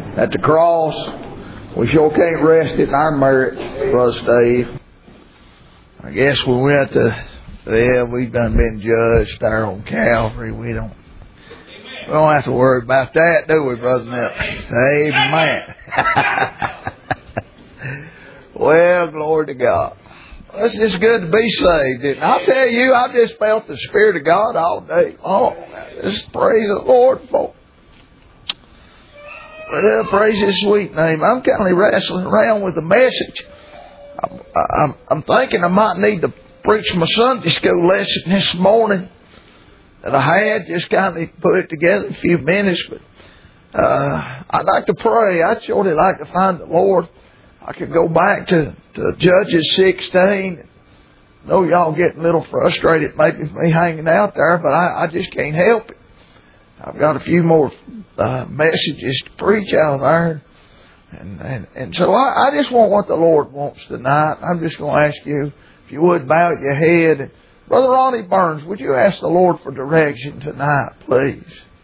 at the cross. We sure can't rest in our merit, Brother Steve. I guess we went to, we've done been judged there on Calvary. We don't have to worry about that, do we, Brother Miller? Amen. Well, glory to God. It's just good to be saved. And I'll tell you, I've just felt the Spirit of God all day long. Just praise the Lord for. Well, praise His sweet name. I'm kind of wrestling around with the message. I'm thinking I might need to preach my Sunday school lesson this morning that I had. Just kind of put it together in a few minutes. But I'd like to pray. I'd surely like to find the Lord. I could go back to Judges 16. I know y'all getting a little frustrated maybe with me hanging out there, but I just can't help it. I've got a few more messages to preach out of there. And so I just want what the Lord wants tonight. I'm just going to ask you, if you would bow your head. And Brother Ronnie Burns, would you ask the Lord for direction tonight, please?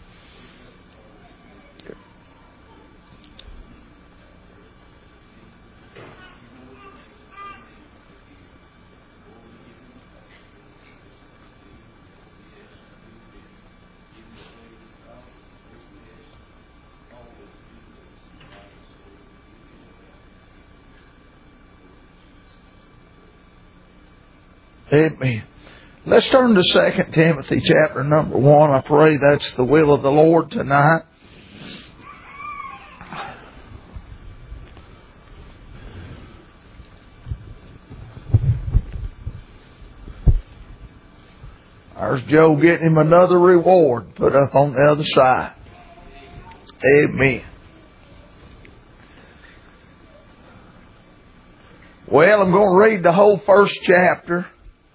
Amen. Let's turn to 2 Timothy chapter number 1. I pray that's the will of the Lord tonight. There's Joe getting him another reward put up on the other side. Amen. Well, I'm going to read the whole first chapter.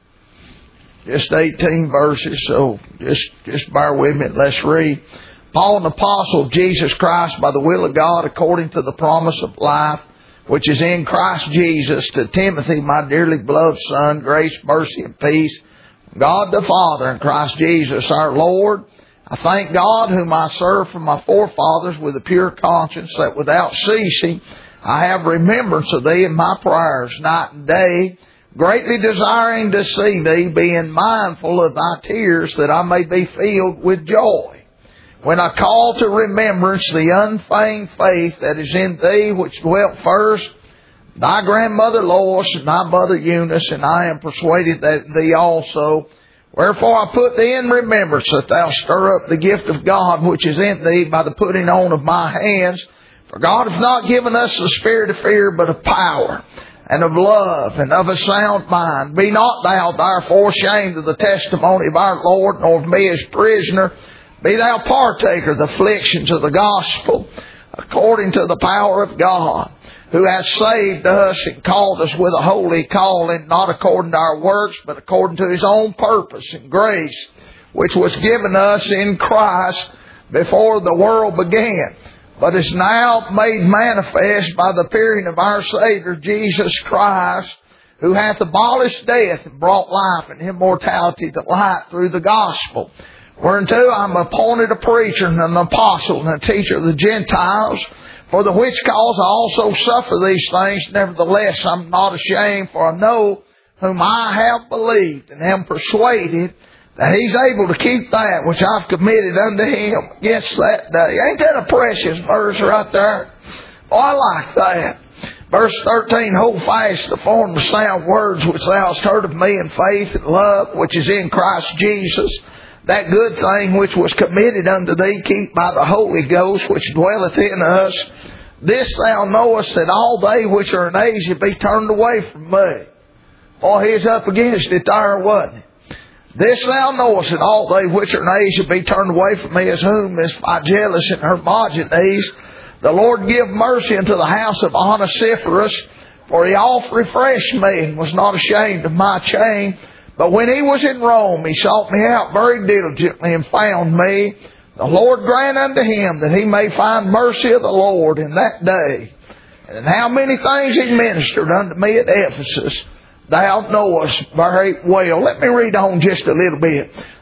Just 18 verses, so just bear with me. Let's read. Paul, an apostle of Jesus Christ, by the will of God, according to the promise of life, which is in Christ Jesus, to Timothy, my dearly beloved son, grace, mercy, and peace, God the Father and Christ Jesus our Lord. I thank God, whom I serve from my forefathers with a pure conscience, that without ceasing I have remembrance of thee in my prayers night and day, greatly desiring to see thee, being mindful of thy tears, that I may be filled with joy. When I call to remembrance the unfeigned faith that is in thee, which dwelt first, thy grandmother Lois and thy mother Eunice, and I am persuaded that thee also. Wherefore I put thee in remembrance, that thou stir up the gift of God which is in thee by the putting on of my hands. For God hath not given us the spirit of fear, but of power, and of love, and of a sound mind. Be not thou therefore ashamed of the testimony of our Lord, nor of me as prisoner. Be thou partaker of the afflictions of the gospel, according to the power of God, who hath saved us and called us with a holy calling, not according to our works, but according to His own purpose and grace, which was given us in Christ before the world began, but is now made manifest by the appearing of our Savior Jesus Christ, who hath abolished death and brought life and immortality to light through the gospel, whereunto I am appointed a preacher and an apostle and a teacher of the Gentiles, for the which cause I also suffer these things. Nevertheless, I am not ashamed, for I know whom I have believed, and am persuaded that He's able to keep that which I've committed unto Him against that day. Ain't that a precious verse right there? Oh, I like that. Verse 13, hold fast the form of sound words which thou hast heard of me in faith and love, which is in Christ Jesus. That good thing which was committed unto thee, keep by the Holy Ghost which dwelleth in us. This thou knowest, that all they which are in Asia be turned away from me. Oh, he's up against it there, wasn't he? This thou knowest, that all they which are in Asia be turned away from me, as whom is Phygellus and Hermogenes. The Lord give mercy unto the house of Onesiphorus, for he oft refreshed me, and was not ashamed of my chain. But when he was in Rome, he sought me out very diligently, and found me. The Lord grant unto him that he may find mercy of the Lord in that day. And how many things he ministered unto me at Ephesus, thou knowest very well. Let me read on just a little bit.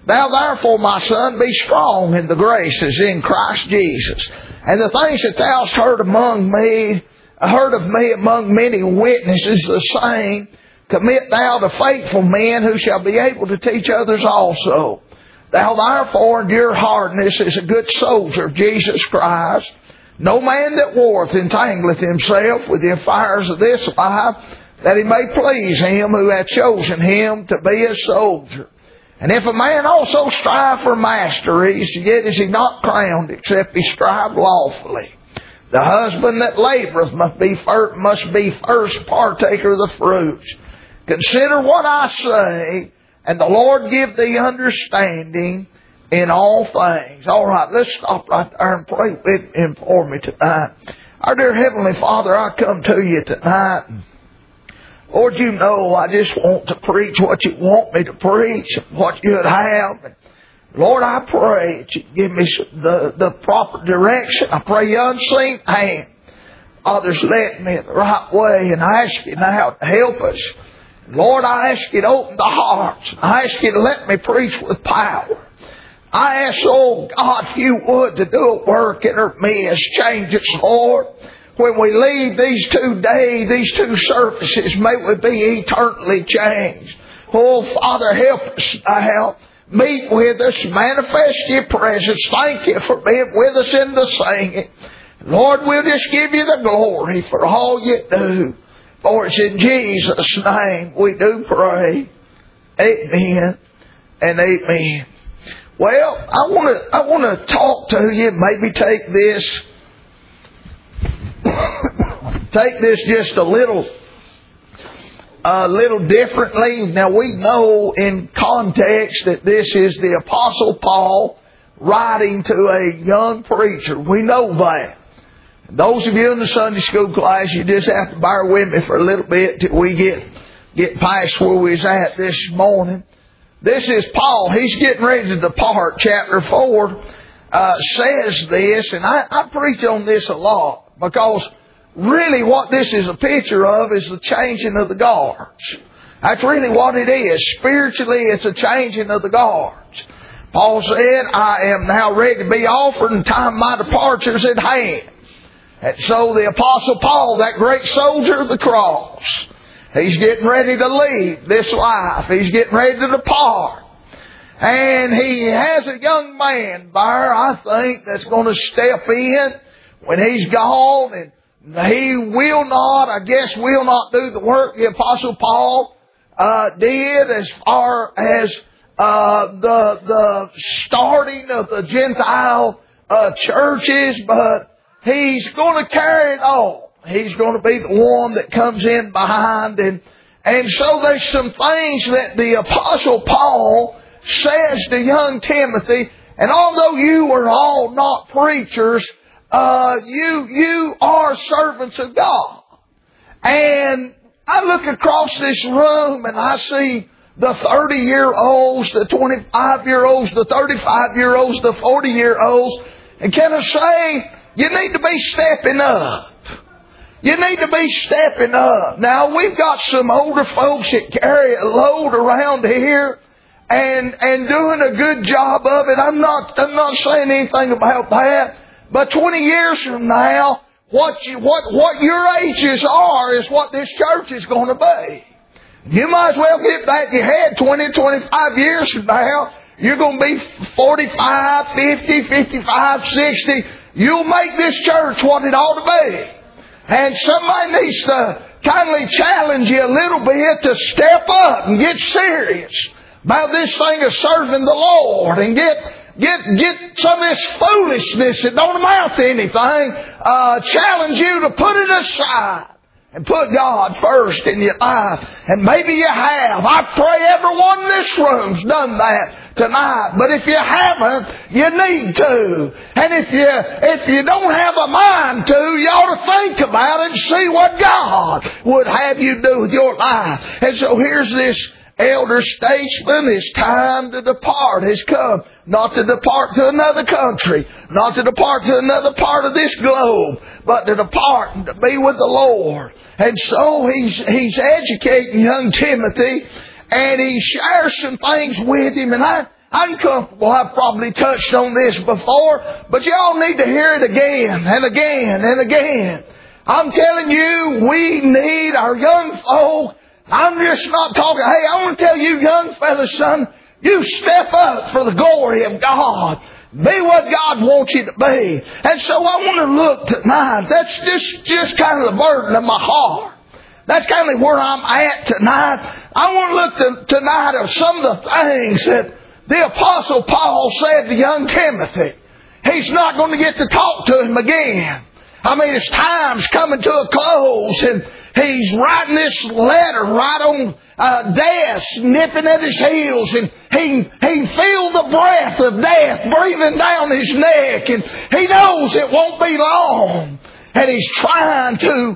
Thou therefore, my son, be strong in the grace that is in Christ Jesus. And the things that thou hast heard of me among many witnesses, the same commit thou to faithful men who shall be able to teach others also. Thou therefore endure hardness as a good soldier of Jesus Christ. No man that warreth entangleth himself with the affairs of this life, that he may please him who hath chosen him to be a soldier. And if a man also strive for masteries, yet is he not crowned, except he strive lawfully. The husband that laboureth must be first partaker of the fruits. Consider what I say, and the Lord give thee understanding in all things. All right, let's stop right there and pray with him for me tonight. Our dear Heavenly Father, I come to you tonight. Lord, you know I just want to preach what you want me to preach, what you'd have. And Lord, I pray that you give me the proper direction. I pray your unseen hand, Father's led me the right way, and I ask you now to help us. Lord, I ask you to open the hearts. I ask you to let me preach with power. I ask, oh God, if you would, to do a work in our midst. Change us, Lord. When we leave these 2 days, these 2 services, may we be eternally changed. Oh, Father, help us now. Meet with us. Manifest your presence. Thank you for being with us in the singing. Lord, we'll just give you the glory for all you do. For it's in Jesus' name we do pray. Amen and amen. Well, I want to talk to you, maybe take this just a little differently. Now we know in context that this is the Apostle Paul writing to a young preacher. We know that. Those of you in the Sunday school class, you just have to bear with me for a little bit till we get past where we was at this morning. This is Paul. He's getting ready to depart. Chapter 4 says this, and I preach on this a lot, because really what this is a picture of is the changing of the guards. That's really what it is. Spiritually, it's a changing of the guards. Paul said, I am now ready to be offered, and time of my departure is at hand. And so the Apostle Paul, that great soldier of the cross, he's getting ready to leave this life. He's getting ready to depart. And he has a young man there, I think, that's going to step in when he's gone. And he will not do the work the Apostle Paul did as far as the starting of the Gentile churches, but he's going to carry it on. He's going to be the one that comes in behind. And so there's some things that the Apostle Paul says to young Timothy. And although you are all not preachers, you are servants of God. And I look across this room and I see the 30-year-olds, the 25-year-olds, the 35-year-olds, the 40-year-olds. And can I say, you need to be stepping up. You need to be stepping up. Now, we've got some older folks that carry a load around here and doing a good job of it. I'm not saying anything about that. But 20 years from now, what your ages are is what this church is going to be. You might as well get that in your head 20, 25 years from now. You're going to be 45, 50, 55, 60. You'll make this church what it ought to be. And somebody needs to kindly challenge you a little bit to step up and get serious about this thing of serving the Lord, and get some of this foolishness that don't amount to anything. Challenge you to put it aside and put God first in your life. And maybe you have. I pray everyone in this room's done that tonight. But if you haven't, you need to. And if you don't have a mind to, you ought to think about it and see what God would have you do with your life. And so here's this elder statesman. His time to depart has come. Not to depart to another country, not to depart to another part of this globe, but to depart and to be with the Lord. And so he's educating young Timothy, and he shares some things with him. And I'm comfortable. I've probably touched on this before, but y'all need to hear it again and again and again. I'm telling you, we need our young folk. I'm just not talking, hey, I want to tell you young fellas, son, you step up for the glory of God. Be what God wants you to be. And so I want to look tonight. That's just kind of the burden of my heart. That's kind of where I'm at tonight. I want to look tonight at some of the things that the Apostle Paul said to young Timothy. He's not going to get to talk to him again. I mean, his time's coming to a close, and he's writing this letter right on death, nipping at his heels, and he feels the breath of death breathing down his neck, and he knows it won't be long. And he's trying to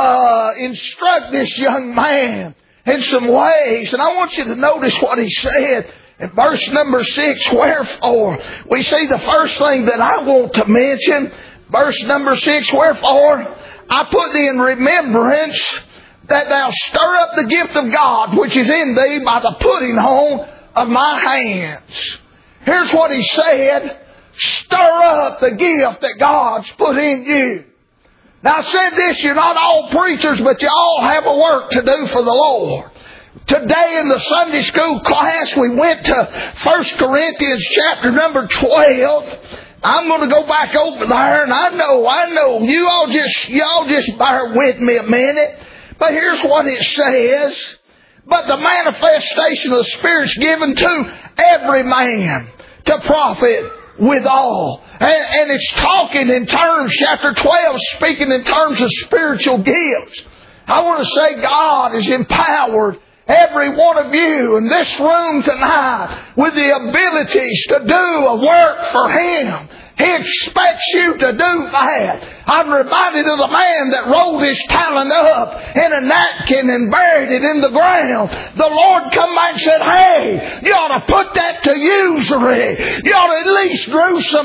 instruct this young man in some ways. And I want you to notice what he said in verse number 6. Wherefore, we see the first thing that I want to mention. Verse number 6, wherefore, I put thee in remembrance that thou stir up the gift of God which is in thee by the putting on of my hands. Here's what he said. Stir up the gift that God's put in you. Now I said this, you're not all preachers, but you all have a work to do for the Lord. Today in the Sunday school class, we went to 1 Corinthians chapter number 12. I'm going to go back over there, and I know, y'all just bear with me a minute. But here's what it says. But the manifestation of the Spirit's given to every man to profit withal. And it's talking in terms, chapter 12, speaking in terms of spiritual gifts. I want to say God has empowered every one of you in this room tonight with the abilities to do a work for Him. He expects you to do that. I'm reminded of the man that rolled his talent up in a napkin and buried it in the ground. The Lord come back and said, hey, you ought to put that to usury. You ought to at least you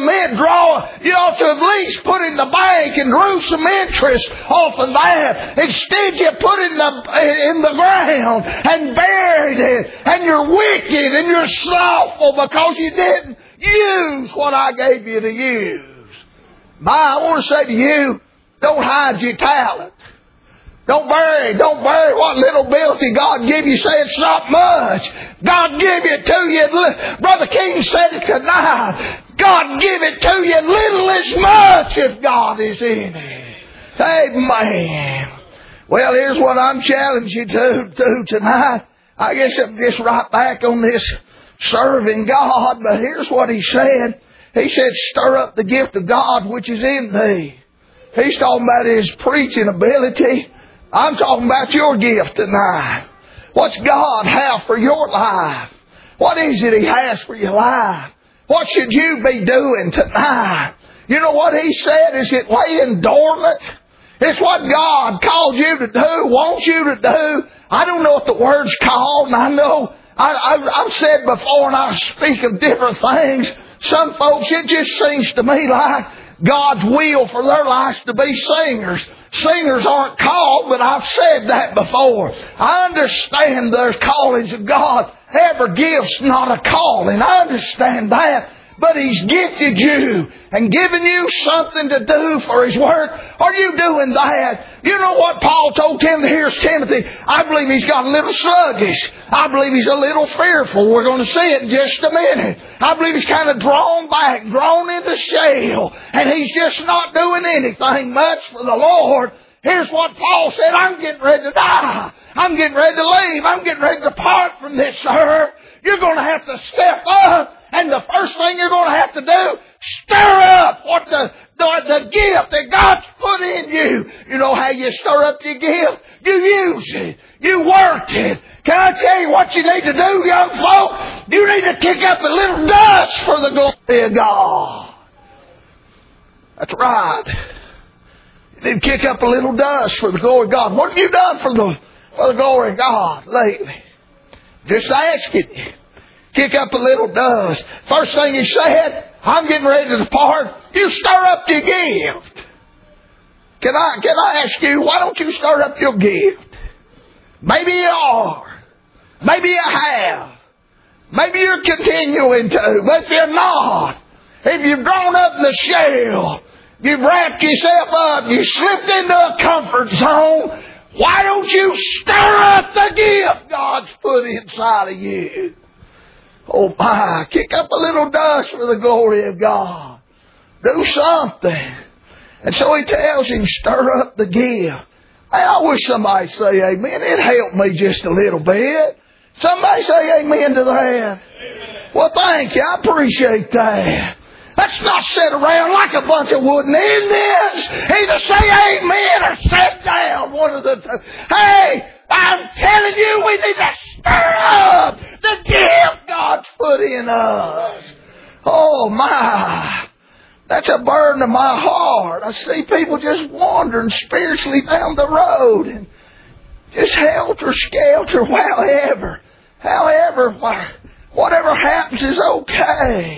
ought to at least put it in the bank and drew some interest off of that. Instead you put it in the ground and buried it. And you're wicked and you're slothful because you didn't use what I gave you to use. I want to say to you, don't hide your talent. Don't bury what little ability God gave you. Say it's not much. God gave it to you. Brother King said it tonight. God give it to you little as much if God is in it. Amen. Well, here's what I'm challenging you to do tonight. I guess I'm just right back on this serving God, but here's what he said. He said, stir up the gift of God which is in thee. He's talking about his preaching ability. I'm talking about your gift tonight. What's God have for your life? What is it He has for your life? What should you be doing tonight? You know what He said? Is it laying dormant? It's what God called you to do, wants you to do. I don't know what the word's called, and I know I've said before, and I speak of different things. Some folks, it just seems to me like God's will for their lives to be singers. Singers aren't called, but I've said that before. I understand there's callings of God. Every gift's not a calling. I understand that. But He's gifted you and given you something to do for His work. Are you doing that? You know what Paul told Timothy? Here's Timothy. I believe he's got a little sluggish. I believe he's a little fearful. We're going to see it in just a minute. I believe he's kind of drawn back, drawn into shell. And he's just not doing anything much for the Lord. Here's what Paul said. I'm getting ready to die. I'm getting ready to leave. I'm getting ready to depart from this earth. You're going to have to step up. And the first thing you're going to have to do, stir up what the gift that God's put in you. You know how you stir up your gift? You use it. You work it. Can I tell you what you need to do, young folk? You need to kick up a little dust for the glory of God. That's right. You need to kick up a little dust for the glory of God. What have you done for the glory of God lately? Just asking you. Kick up a little dust. First thing He said, I'm getting ready to depart. You stir up your gift. Can I ask you, why don't you stir up your gift? Maybe you are. Maybe you have. Maybe you're continuing to, but if you're not, if you've grown up in the shell, you've wrapped yourself up, you slipped into a comfort zone, why don't you stir up the gift God's put inside of you? Oh my, kick up a little dust for the glory of God. Do something. And so He tells him, stir up the gift. Hey, I wish somebody say amen. It helped me just a little bit. Somebody say amen to that. Amen. Well, thank you. I appreciate that. Let's not sit around like a bunch of wooden Indians. Either say amen or sit down. One of the two. Hey, I'm telling you, we need to stir up the gift God's put in us. Oh, my. That's a burden of my heart. I see people just wandering spiritually down the road and just helter-skelter, however, whatever happens is okay.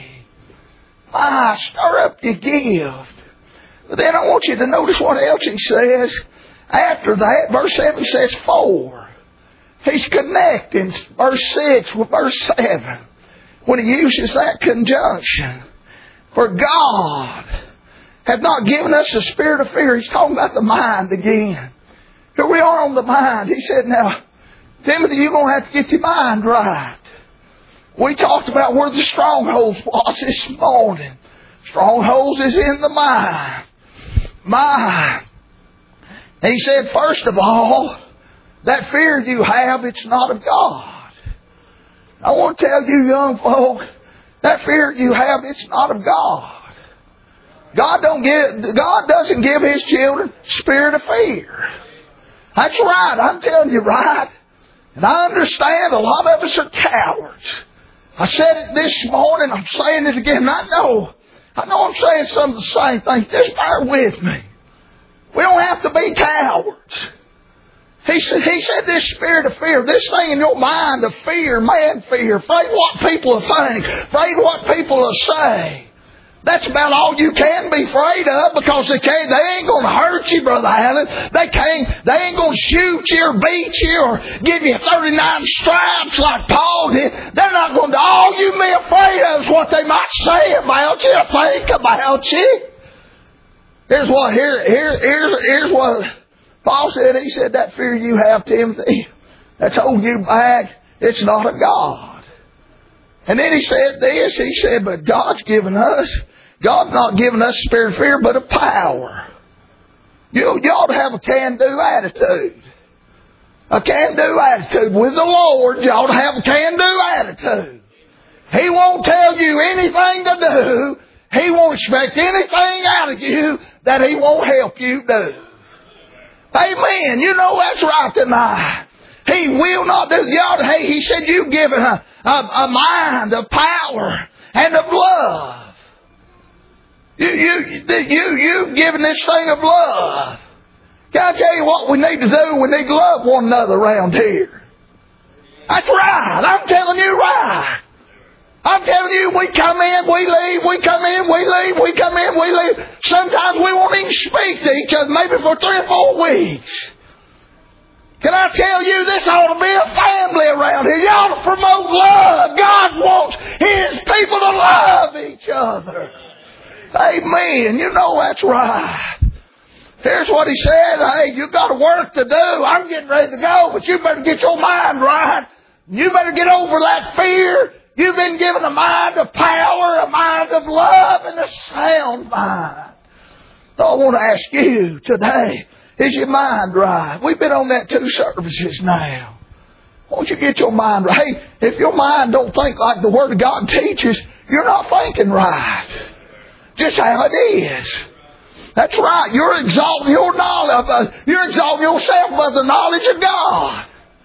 Stir up your gift. But then I want you to notice what else he says. After that, verse 7 says 4. He's connecting verse 6 with verse 7 when he uses that conjunction. For God hath not given us the spirit of fear. He's talking about the mind again. Here we are on the mind. He said, now, Timothy, you're going to have to get your mind right. We talked about where the strongholds was this morning. Strongholds is in the mind. Mind. And he said, first of all, that fear you have, it's not of God. I want to tell you, young folk, that fear you have, it's not of God. God doesn't give His children spirit of fear. That's right. I'm telling you right. And I understand a lot of us are cowards. I said it this morning. I'm saying it again. I know I'm saying some of the same things. Just bear with me. We don't have to be cowards. He said this spirit of fear, this thing in your mind of fear, man fear, afraid what people will think, afraid what people will say. That's about all you can be afraid of, because they ain't going to hurt you, Brother Allen. They ain't going to shoot you or beat you or give you 39 stripes like Paul did. They're not going to. All you be afraid of is what they might say about you or think about you. Here's what Paul said. He said, that fear you have, Timothy, that's holding you back. It's not of God. And then he said this. He said, but God's not given us a spirit of fear, but of power. You ought to have a can-do attitude. A can-do attitude. With the Lord, you ought to have a can-do attitude. He won't tell you anything to do. He won't expect anything out of you that He won't help you do. Amen. You know that's right tonight. He will not do. He said you've given a mind of power and of love. You've given this thing of love. Can I tell you what we need to do? We need to love one another around here. That's right. I'm telling you right. I'm telling you, we come in, we leave, we come in, we leave, we come in, we leave. Sometimes we won't even speak to each other, maybe for 3 or 4 weeks. Can I tell you, this ought to be a family around here. You ought to promote love. God wants His people to love each other. Amen. You know that's right. Here's what he said. Hey, you got work to do. I'm getting ready to go, but you better get your mind right. You better get over that fear. You've been given a mind of power, a mind of love, and a sound mind. So I want to ask you today, is your mind right? We've been on that 2 services now. Won't you get your mind right? Hey, if your mind don't think like the Word of God teaches, you're not thinking right. Just how it is. That's right. You're exalting your knowledge. You're exalting yourself above the knowledge of God.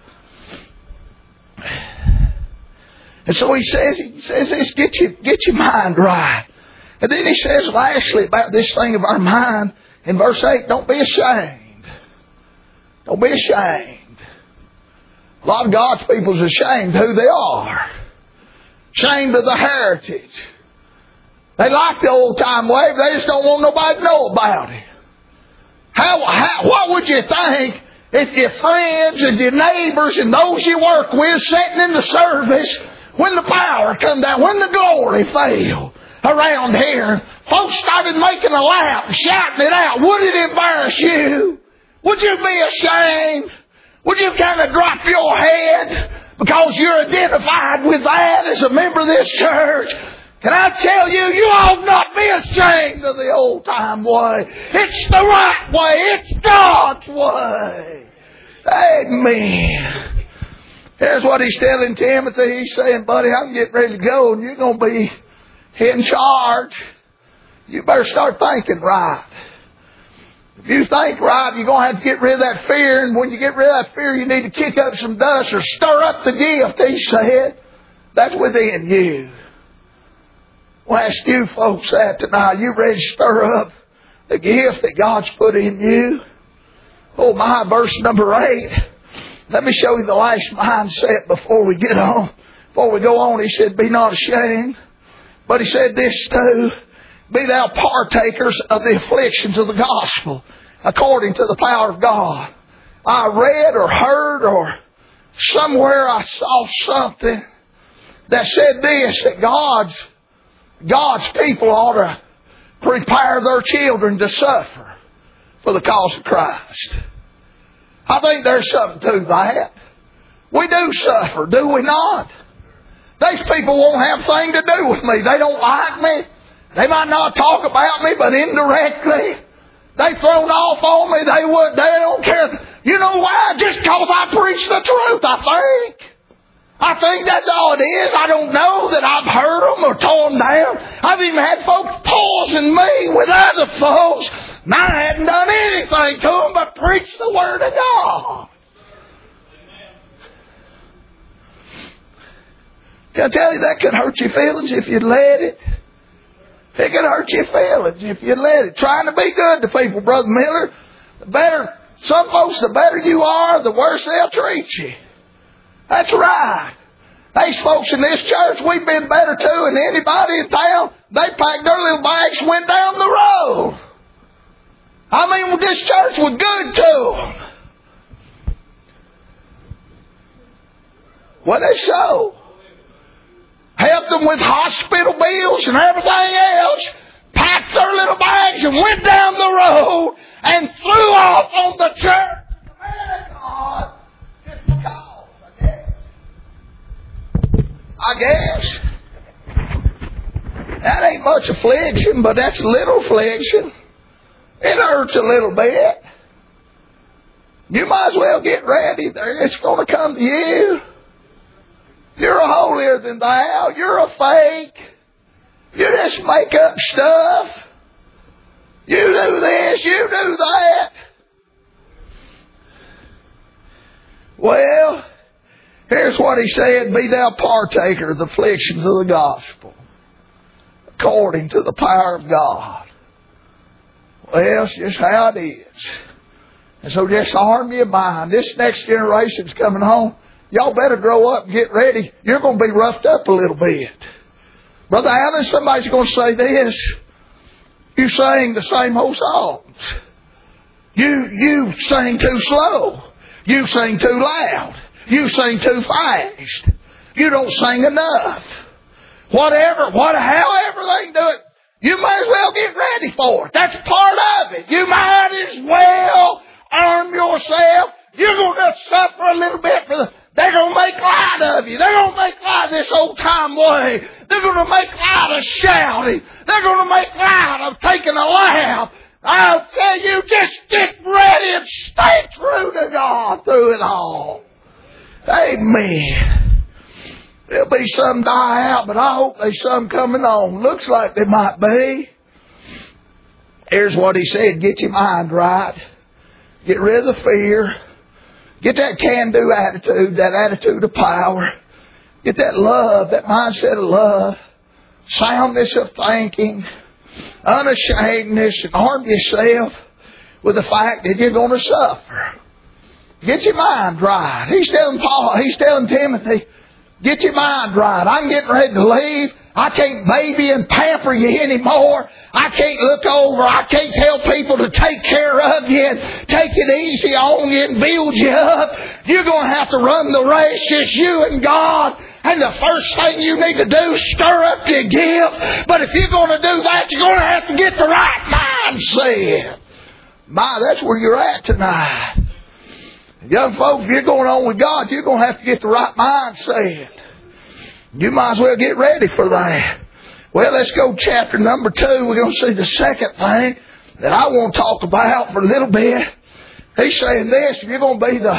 And so he says this, get your mind right. And then he says lastly about this thing of our mind in verse 8, don't be ashamed. Don't be ashamed. A lot of God's people's ashamed who they are. Ashamed of the heritage. They like the old time way, they just don't want nobody to know about it. What would you think if your friends and your neighbors and those you work with sitting in the service when the power come down, when the glory fell around here, folks started making a laugh, shouting it out. Would it embarrass you? Would you be ashamed? Would you kind of drop your head because you're identified with that as a member of this church? Can I tell you, you ought not be ashamed of the old-time way. It's the right way. It's God's way. Amen. Here's what he's telling Timothy. He's saying, buddy, I'm getting ready to go, and you're going to be in charge. You better start thinking right. If you think right, you're going to have to get rid of that fear, and when you get rid of that fear, you need to kick up some dust or stir up the gift, he said. That's within you. We'll ask you folks that tonight. You ready to stir up the gift that God's put in you? Oh my, verse number 8. Let me show you the last mindset before we get on. Before we go on, he said, be not ashamed. But he said this too. Be thou partakers of the afflictions of the gospel, according to the power of God. I read or heard or somewhere I saw something that said this, that God's people ought to prepare their children to suffer for the cause of Christ. I think there's something to that. We do suffer, do we not? These people won't have a thing to do with me. They don't like me. They might not talk about me, but indirectly, they've thrown off on me. They don't care. You know why? Just because I preach the truth, I think that's all it is. I don't know that I've hurt them or torn them down. I've even had folks poison me with other folks, and I hadn't done anything to them but preach the Word of God. Can I tell you, that could hurt your feelings if you'd let it. It could hurt your feelings if you'd let it. Trying to be good to people, Brother Miller. Some folks, the better you are, the worse they'll treat you. That's right. These folks in this church, we've been better to than anybody in town. They packed their little bags and went down the road. I mean, this church was good to them. Well, they so. Helped them with hospital bills and everything else. Packed their little bags and went down the road and flew off on the church. Man of God, just because, I guess. That ain't much affliction, but that's a little affliction. It hurts a little bit. You might as well get ready. It's going to come to you. You're a holier than thou. You're a fake. You just make up stuff. You do this, you do that. Well, here's what he said. Be thou partaker of the afflictions of the gospel, according to the power of God. Well, it's just how it is. And so just arm your mind. This next generation's coming home. Y'all better grow up and get ready. You're going to be roughed up a little bit. Brother Allen, somebody's going to say this. You sing the same old songs. You sing too slow. You sing too loud. You sing too fast. You don't sing enough. However they can do it, you might as well get ready for it. That's part of it. You might as well arm yourself. You're going to suffer a little bit they're going to make light of you. They're going to make light of this old-time way. They're going to make light of shouting. They're going to make light of taking a laugh. I'll tell you, just get ready and stay true to God through it all. Amen. There'll be some die out, but I hope there's some coming on. Looks like there might be. Here's what he said. Get your mind right. Get rid of the fear. Get that can-do attitude, that attitude of power. Get that love, that mindset of love. Soundness of thinking. Unashamedness. And arm yourself with the fact that you're going to suffer. Get your mind right. He's telling Timothy, get your mind right. I'm getting ready to leave. I can't baby and pamper you anymore. I can't look over. I can't tell people to take care of you and take it easy on you and build you up. You're going to have to run the race, just you and God. And the first thing you need to do is stir up your gift. But if you're going to do that, you're going to have to get the right mindset. That's where you're at tonight. Young folks, if you're going on with God, you're going to have to get the right mindset. You might as well get ready for that. Well, let's go chapter number 2. We're going to see the second thing that I want to talk about for a little bit. He's saying this, if you're going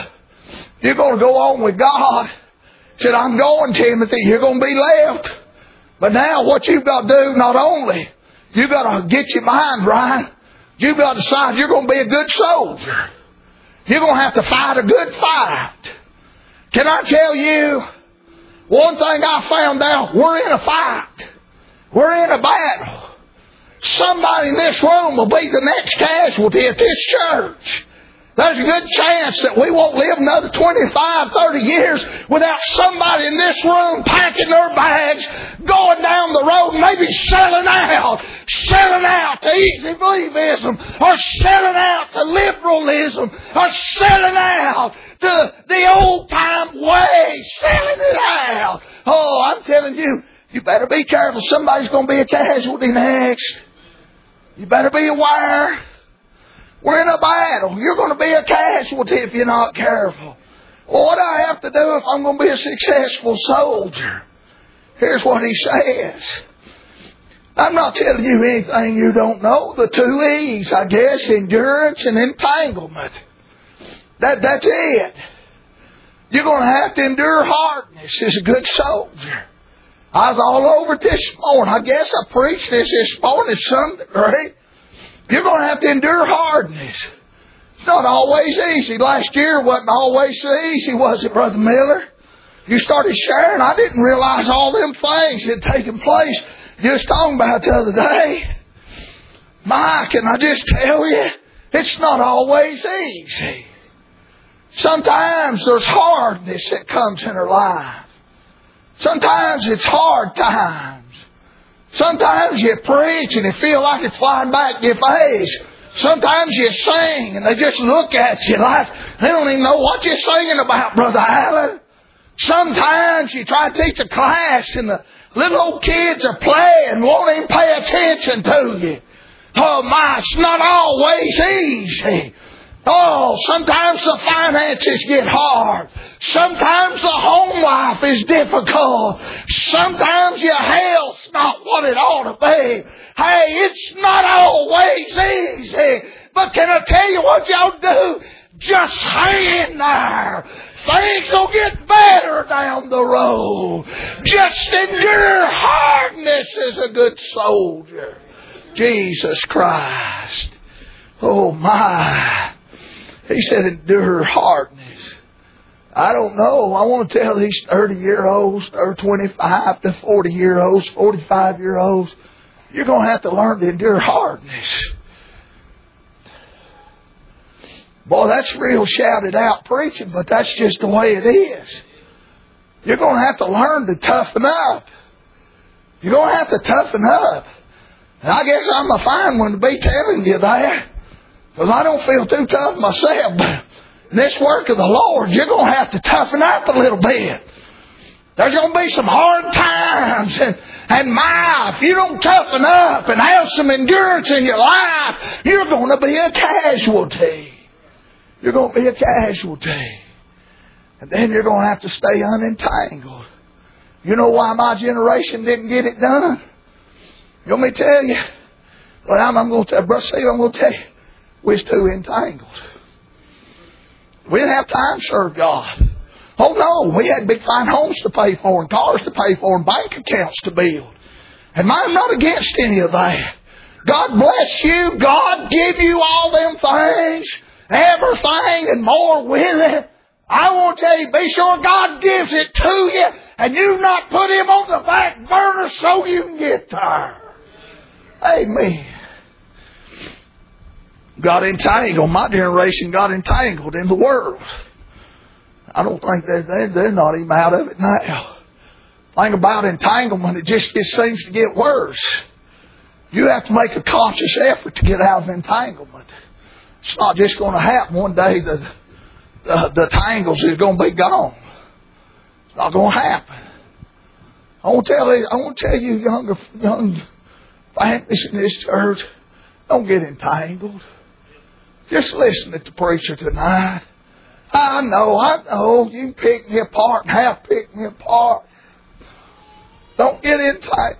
to go on with God, he said, I'm going, Timothy, you're going to be left. But now what you've got to do, not only, you've got to get your mind right, you've got to decide you're going to be a good soldier. You're going to have to fight a good fight. Can I tell you, one thing I found out, we're in a fight. We're in a battle. Somebody in this room will be the next casualty at this church. There's a good chance that we won't live another 25, 30 years without somebody in this room packing their bags, going down the road, maybe selling out to easy believism, or selling out to liberalism, or selling out to the old time way, selling it out. Oh, I'm telling you, you better be careful. Somebody's going to be a casualty next. You better be aware. We're in a battle. You're going to be a casualty if you're not careful. Well, what do I have to do if I'm going to be a successful soldier? Here's what he says. I'm not telling you anything you don't know. The 2 E's, I guess, endurance and entanglement. That's it. You're going to have to endure hardness as a good soldier. I was all over it this morning. I guess I preached this morning to some degree. You're going to have to endure hardness. It's not always easy. Last year wasn't always so easy, was it, Brother Miller? You started sharing. I didn't realize all them things had taken place just talking about the other day. My, can I just tell you, it's not always easy. Sometimes there's hardness that comes in our life. Sometimes it's hard times. Sometimes you preach and you feel like it's flying back in your face. Sometimes you sing and they just look at you like they don't even know what you're singing about, Brother Allen. Sometimes you try to teach a class and the little old kids are playing and won't even pay attention to you. Oh my, it's not always easy. Oh, sometimes the finances get hard. Sometimes the home life is difficult. Sometimes your health's not what it ought to be. Hey, it's not always easy. But can I tell you what y'all do? Just hang in there. Things will get better down the road. Just endure hardness as a good soldier. Jesus Christ. Oh my. He said endure hardness. I don't know. I want to tell these 30-year-olds, or 25 to 40-year-olds, 45-year-olds, you're going to have to learn to endure hardness. Boy, that's real shouted out preaching, but that's just the way it is. You're going to have to learn to toughen up. You're going to have to toughen up. And I guess I'm a fine one to be telling you that. Because I don't feel too tough myself. But in this work of the Lord, you're going to have to toughen up a little bit. There's going to be some hard times. And my, if you don't toughen up and have some endurance in your life, you're going to be a casualty. You're going to be a casualty. And then you're going to have to stay unentangled. You know why my generation didn't get it done? You want me to tell you? Well, I'm going to tell Brother Steve, I'm going to tell you. We was too entangled. We didn't have time to serve God. Oh no, we had big fine homes to pay for and cars to pay for and bank accounts to build. And I'm not against any of that. God bless you. God give you all them things. Everything and more with it. I want to tell you, be sure God gives it to you and you not put Him on the back burner so you can get there. Amen. Got entangled. My generation got entangled in the world. I don't think they're not even out of it now. Thing about entanglement, it just seems to get worse. You have to make a conscious effort to get out of entanglement. It's not just going to happen one day. The tangles is going to be gone. It's not going to happen. I want to tell you, young families in this church, don't get entangled. Just listen at the preacher tonight. I know. You can pick me apart and have picked me apart. Don't get entangled.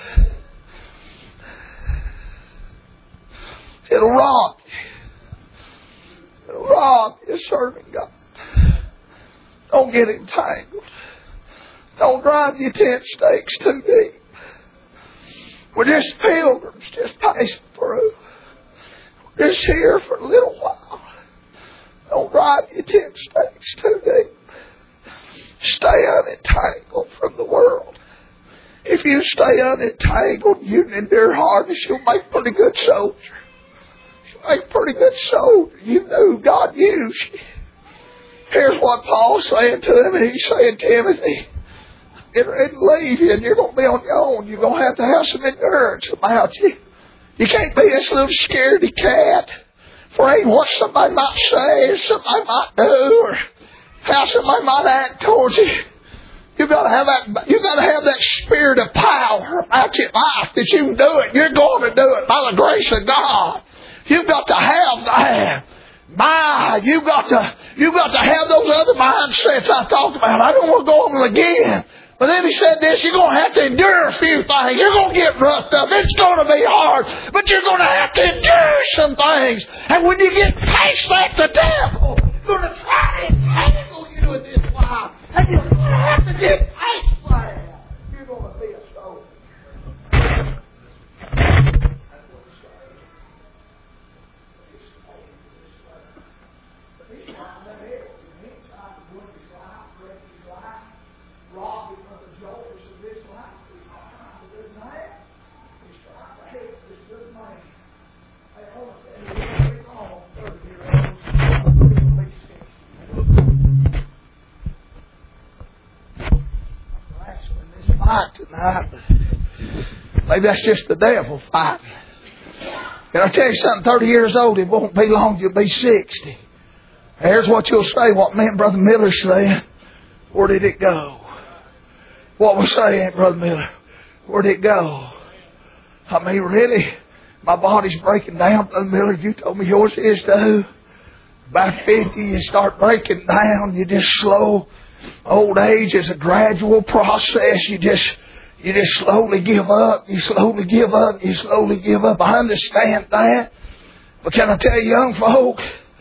It'll rob you. It'll rob you serving God. Don't get entangled. Don't drive your tent stakes too deep. We're just pilgrims, just passing through. We're just here for a little while. Don't drive your tent stakes too deep. Stay unentangled from the world. If you stay unentangled, you can endure hardness, you'll make a pretty good soldier. You'll make a pretty good soldier. You know God used you. Here's what Paul's saying to him. He's saying, Timothy, get ready to leave you, and you're going to be on your own. You're going to have some endurance about you. You can't be this little scaredy cat, afraid what somebody might say, or somebody might do, or how somebody might act towards you. You've got to have that spirit of power about your life that you can do it. You're going to do it by the grace of God. You've got to have that. You've got to have those other mindsets I talked about. I don't want to go over them again. But then he said this, you're going to have to endure a few things. You're going to get roughed up. It's going to be hard. But you're going to have to endure some things. And when you get past that, the devil is going to try to entangle you in this life. And you're going to have to get past that. You're going to be a soldier. Tonight, maybe that's just the devil fighting. Can I tell you something? 30 years old, it won't be long, you'll be 60. Here's what you'll say, what me and Brother Miller said. Where did it go? What was saying, Brother Miller? Where did it go? I mean, really? My body's breaking down, Brother Miller. You told me yours is too. About 50, you start breaking down. You just slow. Old age is a gradual process. You just slowly give up. You slowly give up. You slowly give up. I understand that. But can I tell you, young folk,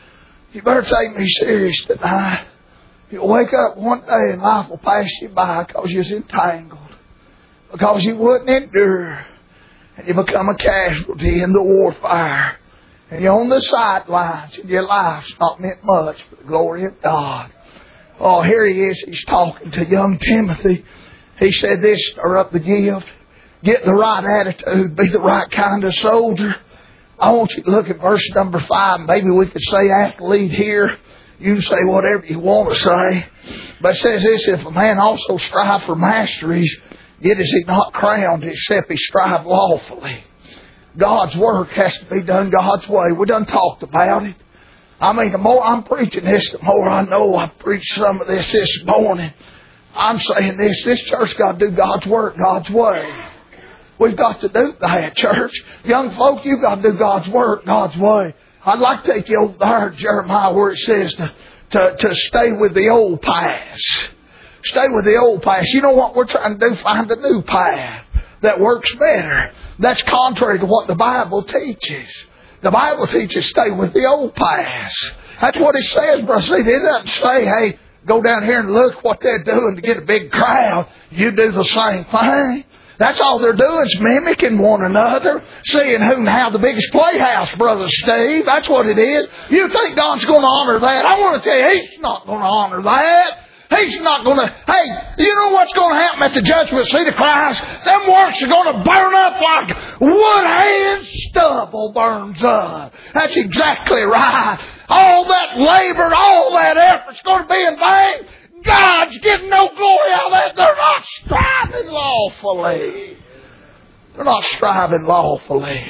you better take me serious tonight. You'll wake up one day and life will pass you by because you're entangled. Because you wouldn't endure. And you become a casualty in the warfare. And you're on the sidelines and your life's not meant much for the glory of God. Oh, here he is. He's talking to young Timothy. He said this, stir up the gift. Get the right attitude. Be the right kind of soldier. I want you to look at verse number 5. Maybe we could say athlete here. You can say whatever you want to say. But it says this, if a man also strive for masteries, yet is he not crowned except he strive lawfully. God's work has to be done God's way. We done talked about it. I mean, the more I'm preaching this, the more I know I've preached some of this morning. I'm saying this church got to do God's work God's way. We've got to do that, church. Young folk, you've got to do God's work God's way. I'd like to take you over there, Jeremiah, where it says to stay with the old paths. Stay with the old paths. You know what we're trying to do? Find a new path that works better. That's contrary to what the Bible teaches. The Bible teaches stay with the old paths. That's what it says, brother. See, it doesn't say, hey, go down here and look what they're doing to get a big crowd. You do the same thing. That's all they're doing is mimicking one another, seeing who can have the biggest playhouse, Brother Steve. That's what it is. You think God's going to honor that? I want to tell you, He's not going to honor that. He's not going to. Hey, you know what's going to happen at the judgment seat of Christ? Them works are going to burn up like wood, hay, and stubble burns up. That's exactly right. All that labor, all that effort's going to be in vain. God's getting no glory out of that. They're not striving lawfully. They're not striving lawfully.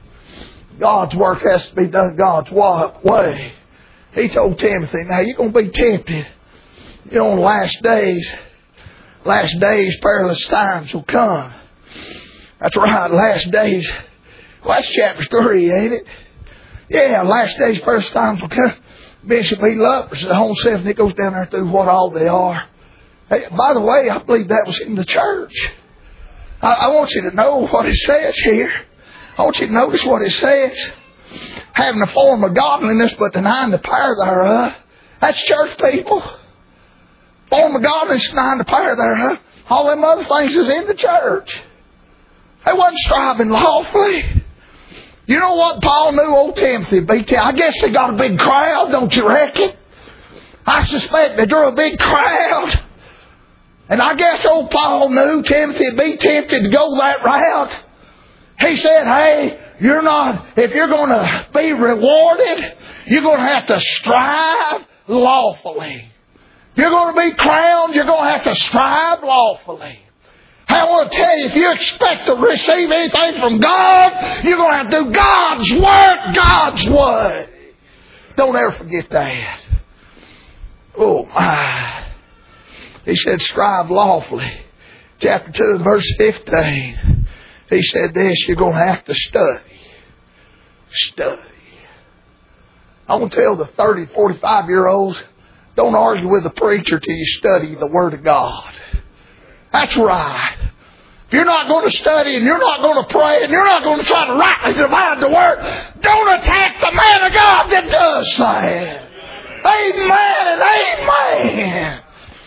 God's work has to be done God's way. He told Timothy, now you're going to be tempted. You know, in the last days, Last days, perilous times will come. That's right, last days. Well, that's chapter 3, ain't it? Yeah, last days, perilous times will come. Bishop E. Lovers, the whole 7, it goes down there through what all they are. Hey, by the way, I believe that was in the church. I want you to know what it says here. I want you to notice what it says. Having a form of godliness, but denying the power thereof. That's church people. Form of godliness, denying the power thereof. All them other things is in the church. They wasn't striving lawfully. You know what Paul knew old Timothy beat? I guess they got a big crowd, don't you reckon? I suspect they drew a big crowd. And I guess old Paul knew Timothy would be tempted to go that route. He said, hey, if you're going to be rewarded, you're going to have to strive lawfully. If you're going to be crowned, you're going to have to strive lawfully. I want to tell you, if you expect to receive anything from God, you're going to have to do God's work, God's way. Don't ever forget that. Oh, my. He said, strive lawfully. Chapter 2, verse 15. He said this, you're going to have to study. Study. I want to tell the 30, 45-year-olds, don't argue with the preacher till you study the Word of God. That's right. If you're not going to study and you're not going to pray and you're not going to try to rightly divide the Word, don't attack the man of God that does that. Amen and amen.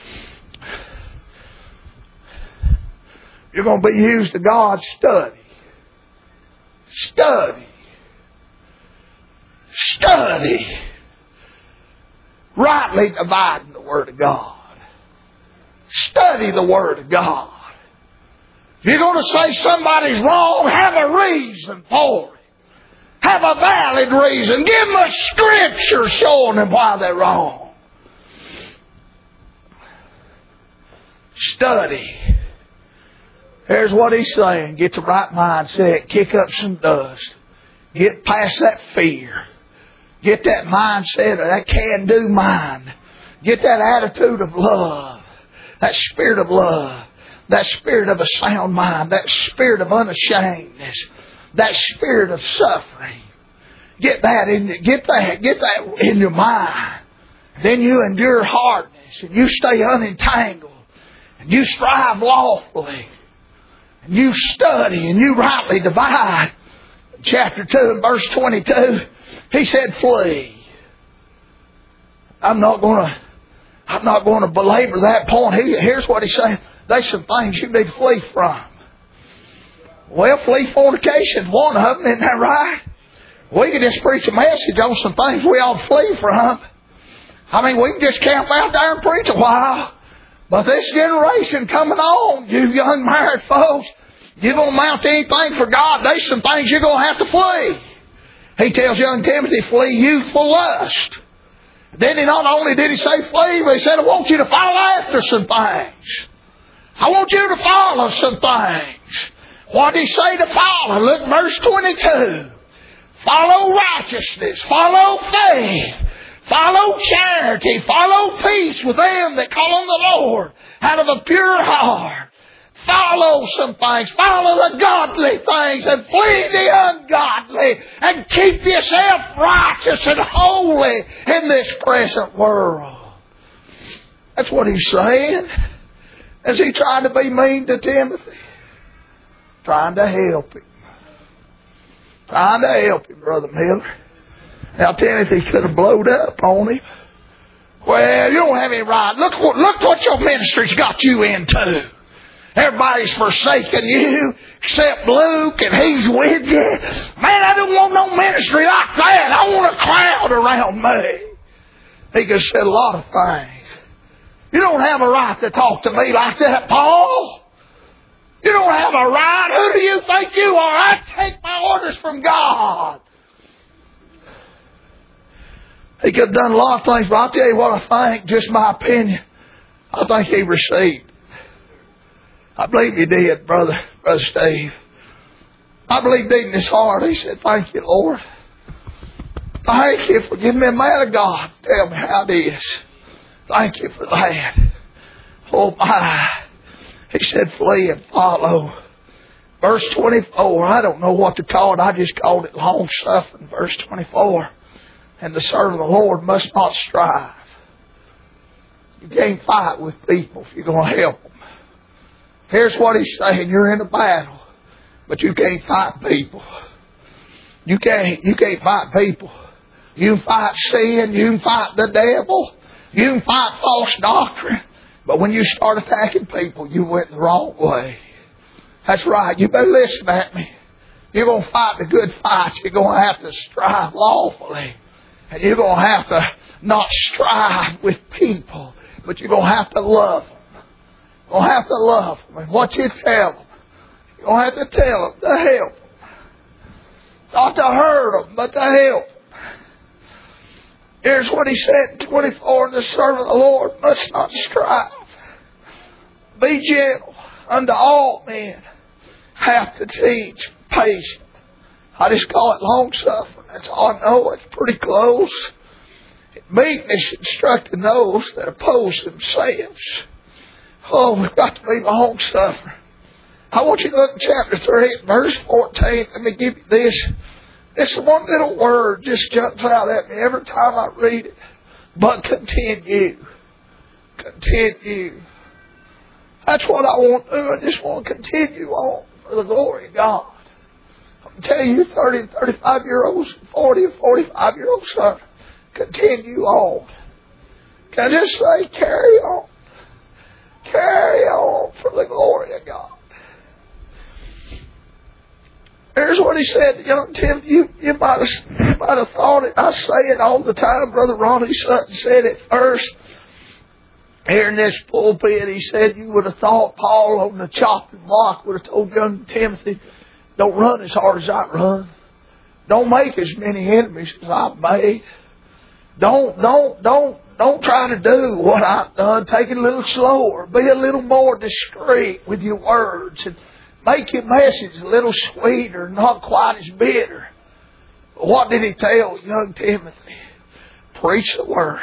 You're going to be used to God, study. Study. Study. Rightly dividing the Word of God. Study the Word of God. If you're going to say somebody's wrong, have a reason for it. Have a valid reason. Give them a scripture showing them why they're wrong. Study. Here's what he's saying. Get the right mindset. Kick up some dust. Get past that fear. Get that mindset of that can-do mind. Get that attitude of love. That spirit of love. That spirit of a sound mind. That spirit of unashamedness. That spirit of suffering. Get that in your mind. Then you endure hardness. And you stay unentangled. And you strive lawfully. And you study and you rightly divide. Chapter 2 and verse 22. He said, flee. I'm not going to belabor that point. Here's what he's saying. There's some things you need to flee from. Well, flee fornication, one of them, isn't that right? We can just preach a message on some things we ought to flee from. I mean, we can just camp out there and preach a while. But this generation coming on, you young married folks, you're going to mount to anything for God, there's some things you're going to have to flee. He tells young Timothy, flee youthful lust. Then not only did he say flee, but he said, I want you to follow after some things. I want you to follow some things. What did he say to follow? Look, verse 22. Follow righteousness. Follow faith. Follow charity. Follow peace with them that call on the Lord out of a pure heart. Follow some things. Follow the godly things and flee the ungodly. And keep yourself righteous and holy in this present world. That's what he's saying. Is he trying to be mean to Timothy? Trying to help him. Trying to help him, Brother Miller. Now Timothy could have blowed up on him. Well, you don't have any right. Look what your ministry's got you into. Everybody's forsaken you except Luke, and he's with you. Man, I don't want no ministry like that. I want a crowd around me. He could have said a lot of things. You don't have a right to talk to me like that, Paul. You don't have a right. Who do you think you are? I take my orders from God. He could have done a lot of things, but I'll tell you what I think, just my opinion. I think he received. I believe he did, Brother Steve. I believe deep in his heart, he said, thank you, Lord. Thank you for giving me a man of God. Tell me how it is. Thank you for that. Oh my. He said, flee and follow. Verse 24, I don't know what to call it. I just called it long suffering. Verse 24. And the servant of the Lord must not strive. You can't fight with people if you're going to help them. Here's what he's saying. You're in a battle, but you can't fight people. You can't fight people. You can fight sin. You can fight the devil. You can fight false doctrine. But when you start attacking people, you went the wrong way. That's right. You better listen at me. You're going to fight the good fight. You're going to have to strive lawfully. And you're going to have to not strive with people, but you're going to have to love them. You're going to have to love them. And what you tell them, you're going to have to tell them to help them. Not to hurt them, but to help them. Here's what he said in 24, and the servant of the Lord must not strive. Be gentle unto all men. Have to teach patience. I just call it long suffering. That's all I know. It's pretty close. Meekness instructing those that oppose themselves. Oh, we've got to be long suffering. I want you to look at chapter 3, verse 14. Let me give you this. This one little word just jumps out at me every time I read it. But continue. Continue. That's what I want to do. I just want to continue on for the glory of God. I'm telling you, 30 and 35-year-olds, 40 and 45-year-olds, son, continue on. Can I just say, carry on. Carry on for the glory of God. Here's what he said to young Tim. You might have thought it. I say it all the time. Brother Ronnie Sutton said it first. Here in this pulpit, he said, you would have thought Paul on the chopping block would have told young Timothy, don't run as hard as I run. Don't make as many enemies as I've made. Don't try to do what I've done. Take it a little slower. Be a little more discreet with your words. And make your message a little sweeter, not quite as bitter. But what did he tell young Timothy? Preach the word.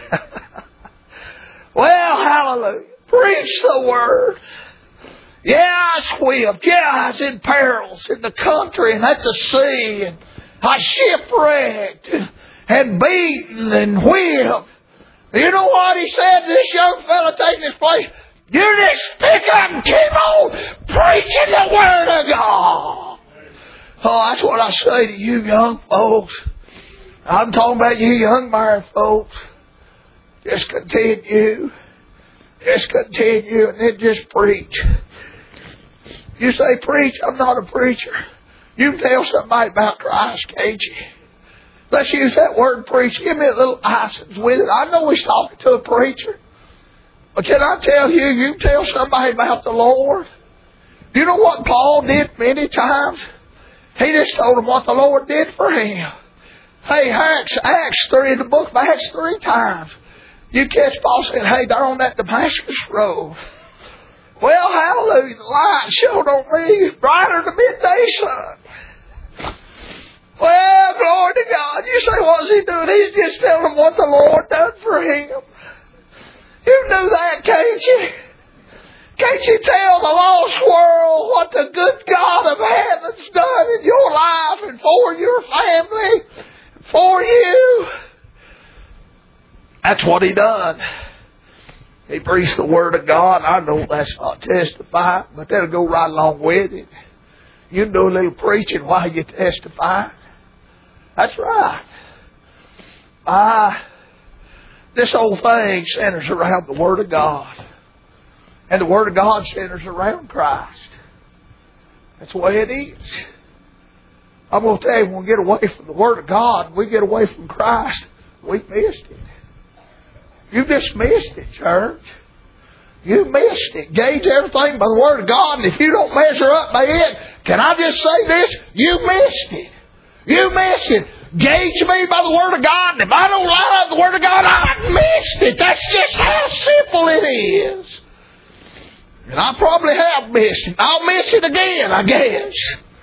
Well, hallelujah. Preach the word. Yeah, I was whipped. Yeah, I was in perils in the country and at the sea. And I shipwrecked and beaten and whipped. You know what he said to this young fella taking his place? You just pick up and keep on preaching the word of God. Oh, that's what I say to you young folks. I'm talking about you young married folks. Just continue. Just continue and then just preach. You say, preach, I'm not a preacher. You can tell somebody about Christ, can't you? Let's use that word preach. Give me a little license with it. I know he's talking to a preacher. But can I tell you, you tell somebody about the Lord. You know what Paul did many times? He just told them what the Lord did for him. Hey, Acts 3, in the book of Acts 3 times. You catch Paul saying, hey, they're on that Damascus road. Well, hallelujah, the light shone on me brighter than midday sun. Well, glory to God. You say, what's he doing? He's just telling them what the Lord done for him. You knew that, can't you? Can't you tell the lost world what the good God of heaven's done in your life and for your family, for you? That's what he done. He preached the word of God. I know that's not testifying, but that'll go right along with it. You can do a little preaching while you testify. That's right. This whole thing centers around the Word of God. And the Word of God centers around Christ. That's the way it is. I'm going to tell you, when we get away from the Word of God, we get away from Christ, we missed it. You just missed it, church. You missed it. Gauge everything by the Word of God, and if you don't measure up by it, can I just say this? You missed it. You missed it. Gauge me by the Word of God, and if I don't line up the Word of God, I missed it. That's just how simple it is. And I probably have missed it. I'll miss it again, I guess.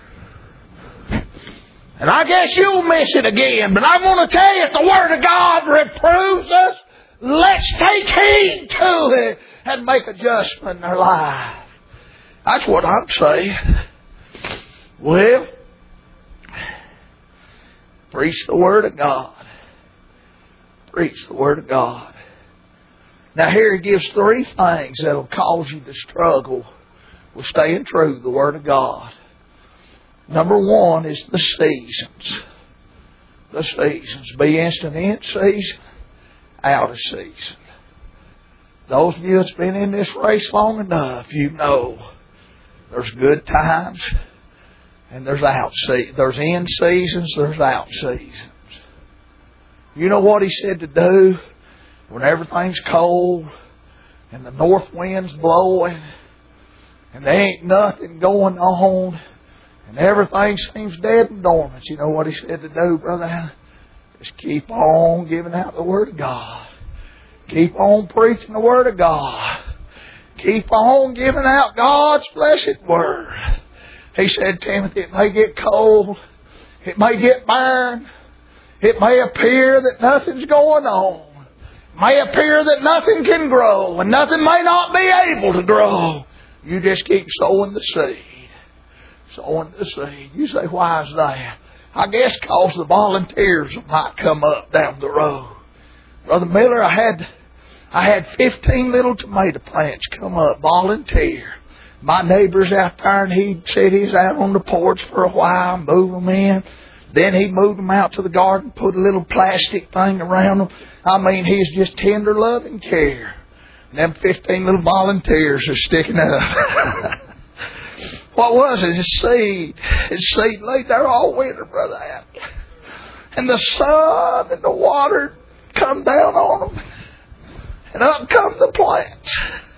And I guess you'll miss it again. But I'm going to tell you, if the Word of God reproves us, let's take heed to it and make adjustment in our life. That's what I'm saying. Well, preach the Word of God. Preach the Word of God. Now here he gives 3 things that will cause you to struggle with staying true to the Word of God. Number 1 is the seasons. The seasons. Be instant in season, out of season. Those of you that's been in this race long enough, you know there's good times and there's there's in seasons, there's out seasons. You know what he said to do when everything's cold and the north wind's blowing and there ain't nothing going on and everything seems dead and dormant? You know what he said to do, Brother? Just keep on giving out the Word of God. Keep on preaching the Word of God. Keep on giving out God's blessed Word. He said, Timothy, it may get cold. It may get barren. It may appear that nothing's going on. It may appear that nothing can grow and nothing may not be able to grow. You just keep sowing the seed. Sowing the seed. You say, why is that? I guess because the volunteers might come up down the road. Brother Miller, I had 15 little tomato plants come up, volunteer. My neighbor's out there, and he said he's out on the porch for a while, move them in. Then he moved them out to the garden, put a little plastic thing around them. I mean, he's just tender loving care. And them 15 little volunteers are sticking up. What was it? It's seed. It's seed laid there all winter, Brother Adam. And the sun and the water come down on them. And up come the plants.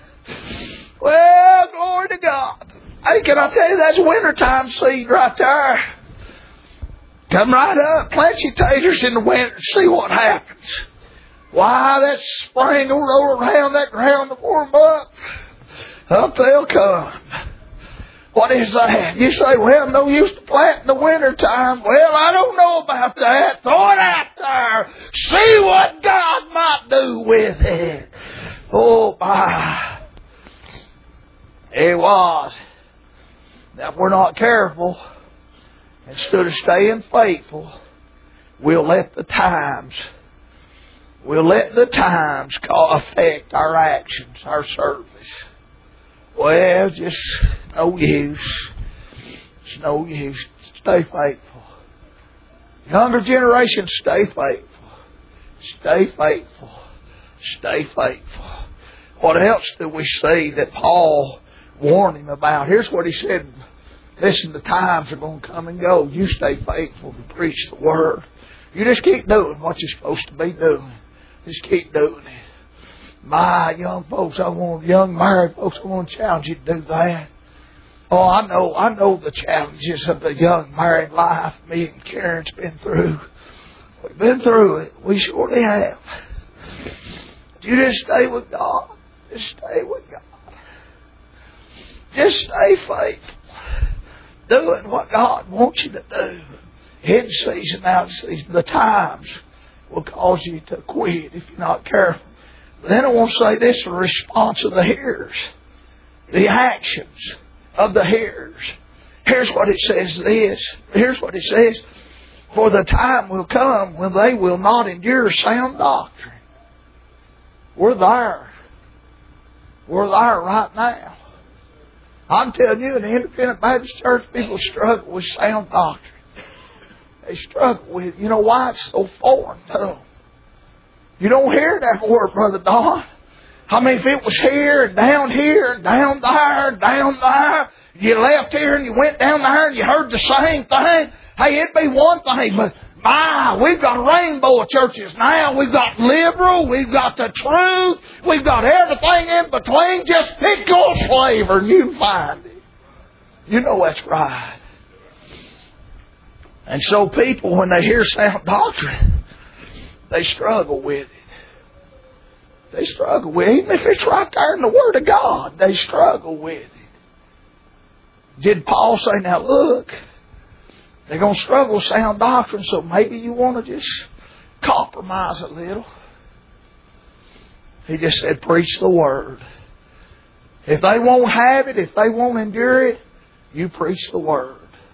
Well, glory to God. Hey, can I tell you, that's wintertime seed right there. Come right up. Plant your taters in the winter. See what happens. Why, that spring will roll around that ground to warm up. Up they'll come. What is that? You say, well, no use to plant in the wintertime. Well, I don't know about that. Throw it out there. See what God might do with it. Oh, my. It was. Now, if we're not careful, instead of staying faithful, we'll let the times affect our actions, our service. Well, just no use. It's no use. Stay faithful. Younger generation, stay faithful. Stay faithful. Stay faithful. What else do we see that Paul warned him about? Here's what he said. Listen, the times are going to come and go. You stay faithful to preach the Word. You just keep doing what you're supposed to be doing. Just keep doing it. My young folks, young married folks, I want to challenge you to do that. Oh, I know the challenges of the young married life me and Karen's been through. We've been through it. We surely have. You just stay with God. Just stay with God. Just stay faithful. Doing what God wants you to do. In season, out of season. The times will cause you to quit if you're not careful. Then I want to say this, the response of the hearers. The actions of the hearers. Here's what it says Here's what it says. For the time will come when they will not endure sound doctrine. We're there. We're there right now. I'm telling you, in the Independent Baptist Church, people struggle with sound doctrine. They struggle with it. You know why? It's so foreign to them. You don't hear that word, Brother Don. I mean, if it was here and down there and down there, you left here and you went down there and you heard the same thing, hey, it'd be one thing, but we've got a rainbow of churches now. We've got liberal, we've got the truth, we've got everything in between. Just pick your flavor and you find it. You know that's right. And so people, when they hear sound doctrine, they struggle with it. They struggle with it. Even if it's right there in the Word of God, they struggle with it. Did Paul say, now look, they're going to struggle with sound doctrine, so maybe you want to just compromise a little. He just said, preach the Word. If they won't have it, if they won't endure it, you preach the Word.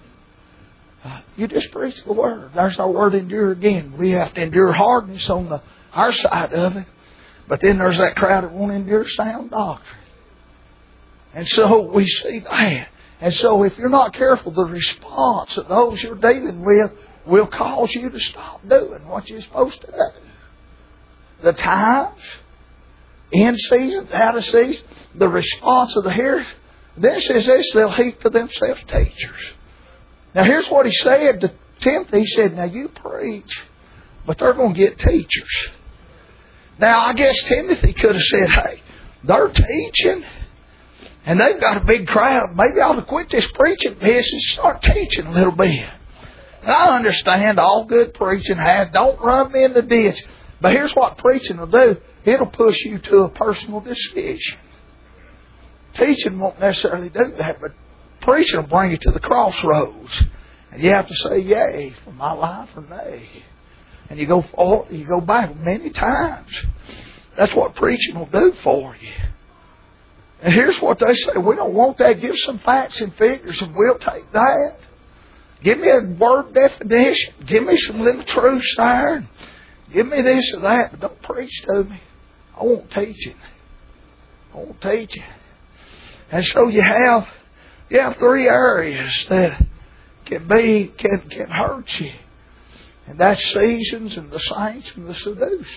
You just preach the Word. There's our word endure again. We have to endure hardness on our side of it. But then there's that crowd that won't endure sound doctrine. And so we see that. And so if you're not careful, the response of those you're dealing with will cause you to stop doing what you're supposed to do. The times, in season, out of season, the response of the hearers. Then it says this, they'll heap to themselves teachers. Now here's what he said to Timothy. He said, now you preach, but they're going to get teachers. Now I guess Timothy could have said, hey, they're teaching, and they've got a big crowd. Maybe I ought to quit this preaching business and start teaching a little bit. And I understand all good preaching has, don't run me in the ditch. But here's what preaching will do. It'll push you to a personal decision. Teaching won't necessarily do that, but preaching will bring you to the crossroads. And you have to say, yea, for my life or nay. And you go forward, you go back many times. That's what preaching will do for you. And here's what they say. We don't want that. Give some facts and figures and we'll take that. Give me a word definition. Give me some little truths there. Give me this or that, but don't preach to me. I won't teach it. I won't teach it. And so you have three areas that can hurt you. And that's seasons and the saints and the seducers.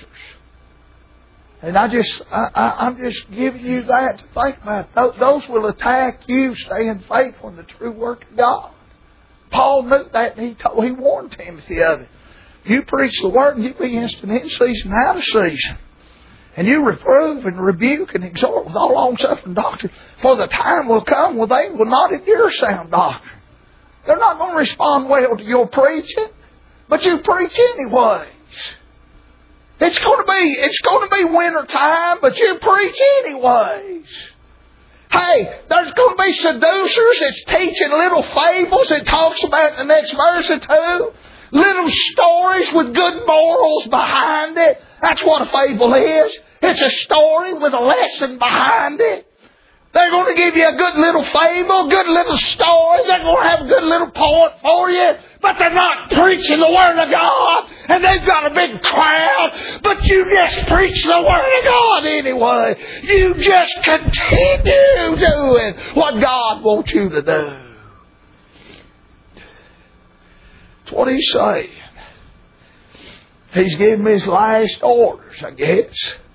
And I'm just giving you that to think about. Those will attack you staying faithful in the true work of God. Paul knew that and he warned Timothy of it. You preach the Word and you be instant in season, out of season. And you reprove and rebuke and exhort with all long-suffering doctrine. For the time will come when they will not endure sound doctrine. They're not going to respond well to your preaching. But you preach anyways. It's going to be winter time, but you preach anyways. Hey, there's going to be seducers that's teaching little fables it talks about in the next verse or two. Little stories with good morals behind it. That's what a fable is. It's a story with a lesson behind it. They're going to give you a good little fable, good little story. They're going to have a good little point for you. But they're not preaching the Word of God. And they've got a big crowd. But you just preach the Word of God anyway. You just continue doing what God wants you to do. That's what He's saying. He's giving me His last orders, I guess.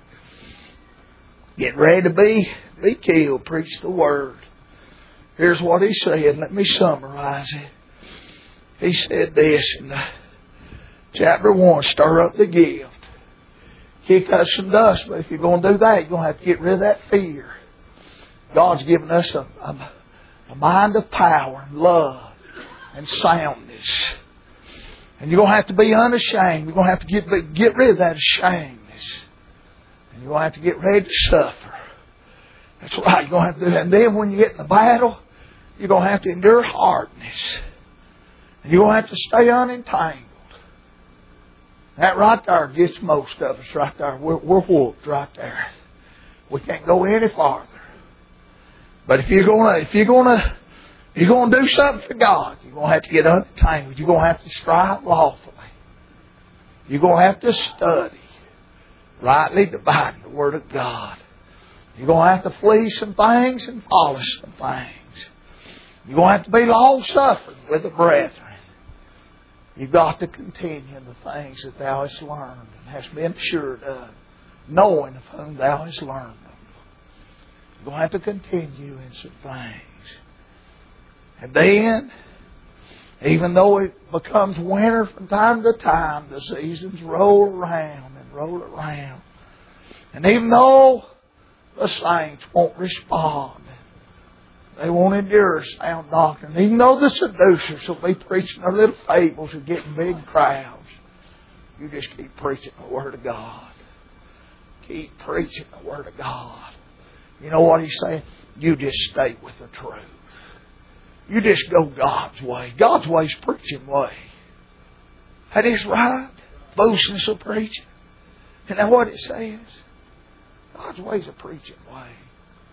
Get ready to be killed. Preach the Word. Here's what He said. Let me summarize it. He said this in chapter 1. Stir up the gift. Kick up some dust. But if you're going to do that, you're going to have to get rid of that fear. God's given us a mind of power and love and soundness. And you're going to have to be unashamed. You're going to have to get rid of that ashamedness. And you're going to have to get ready to suffer. That's right. You're going to have to do that. And then when you get in the battle, you're going to have to endure hardness. And you're going to have to stay unentangled. That right there gets most of us right there. We're whooped right there. We can't go any farther. But if you're going to do something for God, you're going to have to get unentangled. You're going to have to strive lawfully. You're going to have to study, rightly dividing the Word of God. You're going to have to flee some things and polish some things. You're going to have to be long-suffering with the brethren. You've got to continue in the things that thou hast learned and hast been assured of, knowing of whom thou hast learned them. You're going to have to continue in some things. And then, even though it becomes winter from time to time, the seasons roll around and roll around. And even though the saints won't respond, they won't endure sound doctrine, even though the seducers will be preaching their little fables and getting big crowds, you just keep preaching the Word of God. Keep preaching the Word of God. You know what He's saying? You just stay with the truth. You just go God's way. God's way is preaching way. That is right. Boastness of preaching. Isn't that what it says? God's way is a preaching way.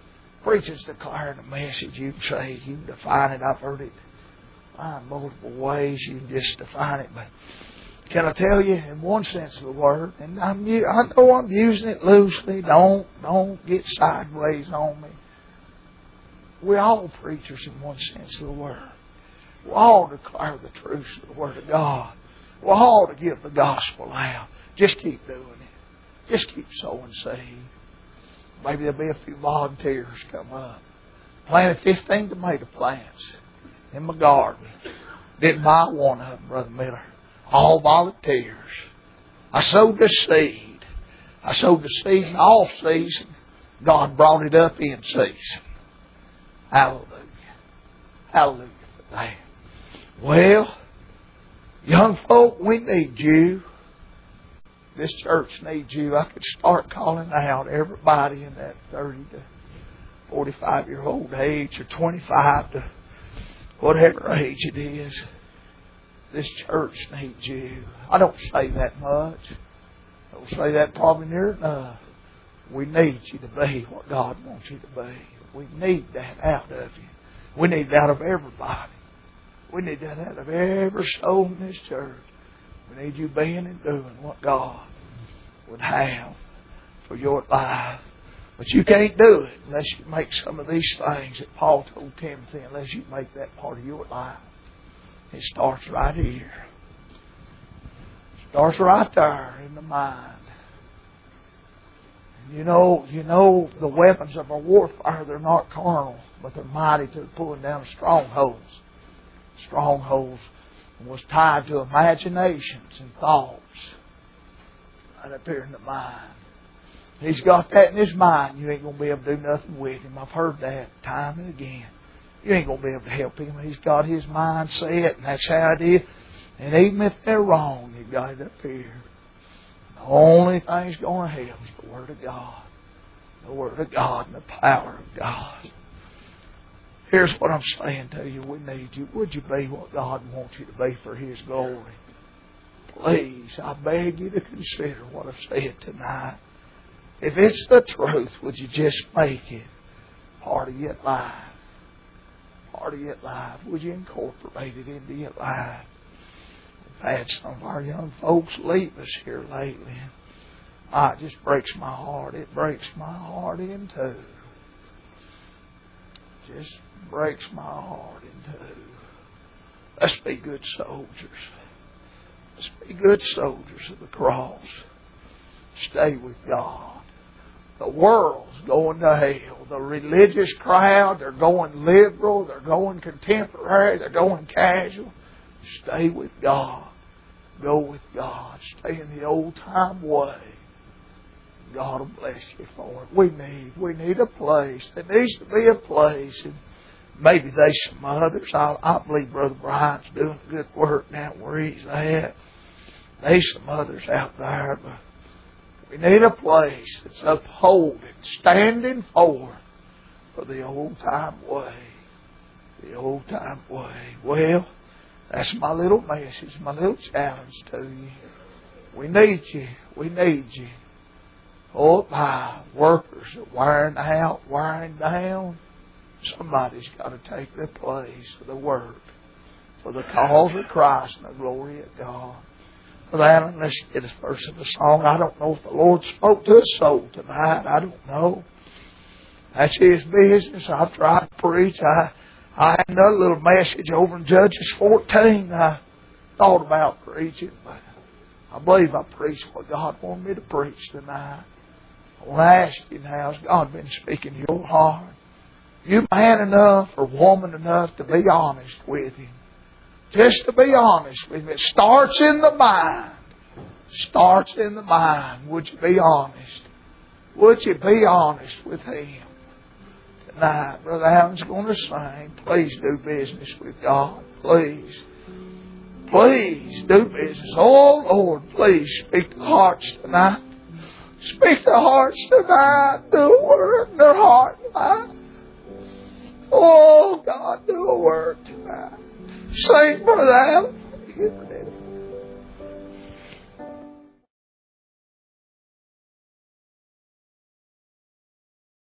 Preaching's declaring a message. You can say, you can define it. I've heard it multiple ways. You can just define it. But can I tell you, in one sense of the word, and I know I'm using it loosely. Don't get sideways on me. We're all preachers in one sense of the word. We all declare the truth of the Word of God. We all to give the gospel out. Just keep doing it. Just keep sowing seed. Maybe there'll be a few volunteers come up. Planted 15 tomato plants in my garden. Didn't buy one of them, Brother Miller. All volunteers. I sowed the seed. I sowed the seed in off season. God brought it up in season. Hallelujah. Hallelujah for that. Well, young folk, we need you. This church needs you. I could start calling out everybody in that 30 to 45-year-old age or 25 to whatever age it is. This church needs you. I don't say that much. I don't say that probably near enough. We need you to be what God wants you to be. We need that out of you. We need that out of everybody. We need that out of every soul in this church. We need you being and doing what God would have for your life. But you can't do it unless you make some of these things that Paul told Timothy, unless you make that part of your life. It starts right here. It starts right there in the mind. You know, the weapons of our warfare, they're not carnal, but they're mighty to the pulling down of strongholds. Strongholds was tied to imaginations and thoughts right up here in the mind. He's got that in his mind. You ain't going to be able to do nothing with him. I've heard that time and again. You ain't going to be able to help him. He's got his mind set, and that's how it is. And even if they're wrong, you've got it up here. The only thing that's going to help is the Word of God. The Word of God and the power of God. Here's what I'm saying to you. We need you. Would you be what God wants you to be for His glory? Please, I beg you to consider what I've said tonight. If it's the truth, would you just make it part of your life? Part of your life. Would you incorporate it into your life? We've had some of our young folks leave us here lately. It just breaks my heart. It breaks my heart in two. Just breaks my heart in two. Let's be good soldiers. Let's be good soldiers of the cross. Stay with God. The world's going to hell. The religious crowd, they're going liberal, they're going contemporary, they're going casual. Stay with God. Go with God. Stay in the old time way. God will bless you for it. We need a place. There needs to be a place. And maybe there's some others. I believe Brother Bryant's doing good work now where he's at. There's some others out there. But we need a place that's upholding, standing for the old time way. The old time way. Well, that's my little message, my little challenge to you. We need you. We need you. Oh, my workers are wearing out, wearing down. Somebody's got to take their place for the work, for the cause of Christ and the glory of God. For that, let's get this verse of the song. I don't know if the Lord spoke to his soul tonight. I don't know. That's His business. I've tried to preach. I had another little message over in Judges 14. I thought about preaching, but I believe I preached what God wanted me to preach tonight. I want to ask you now, has God been speaking to your heart? You man enough or woman enough to be honest with Him. Just to be honest with Him. It starts in the mind. Starts in the mind. Would you be honest? Would you be honest with Him? Tonight, Brother Allen's going to sing. Please do business with God. Please. Please do business. Oh, Lord, please speak to hearts tonight. Speak to hearts tonight. Do a work in their heart tonight. Oh, God, do a work tonight. Sing, Brother Allen.